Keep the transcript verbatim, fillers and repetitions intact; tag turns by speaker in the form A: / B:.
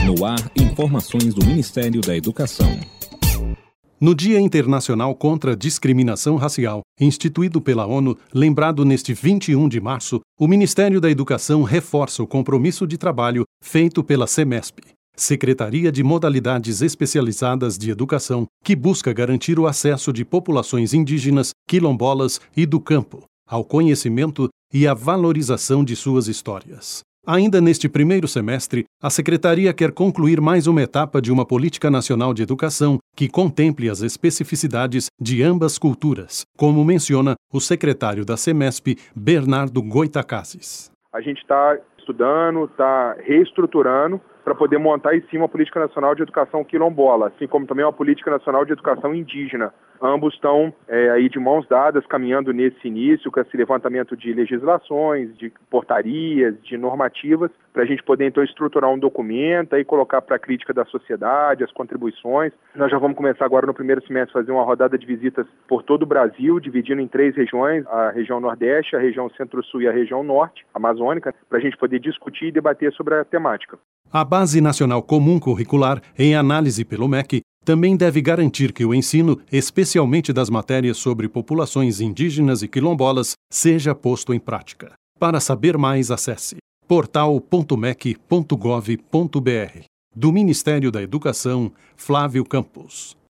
A: No ar, informações do Ministério da Educação.
B: No Dia Internacional contra a Discriminação Racial, instituído pela ONU, lembrado neste vinte e um de março, o Ministério da Educação reforça o compromisso de trabalho feito pela SEMESP, Secretaria de Modalidades Especializadas de Educação, que busca garantir o acesso de populações indígenas, quilombolas e do campo ao conhecimento e à valorização de suas histórias. Ainda neste primeiro semestre, a Secretaria quer concluir mais uma etapa de uma política nacional de educação que contemple as especificidades de ambas culturas, como menciona o secretário da SEMESP, Bernardo Goitacazes.
C: A gente está estudando, está reestruturando para poder montar em cima uma política nacional de educação quilombola, assim como também uma política nacional de educação indígena. Ambos estão é, aí de mãos dadas, caminhando nesse início, com esse levantamento de legislações, de portarias, de normativas, para a gente poder então estruturar um documento e colocar para a crítica da sociedade, as contribuições. Nós já vamos começar agora no primeiro semestre a fazer uma rodada de visitas por todo o Brasil, dividindo em três regiões, a região Nordeste, a região Centro-Sul e a região Norte, amazônica, para a gente poder discutir e debater sobre a temática.
B: A Base Nacional Comum Curricular, em análise pelo M E C, também deve garantir que o ensino, especialmente das matérias sobre populações indígenas e quilombolas, seja posto em prática. Para saber mais, acesse portal ponto mec ponto gov ponto br. Do Ministério da Educação, Flávio Campos.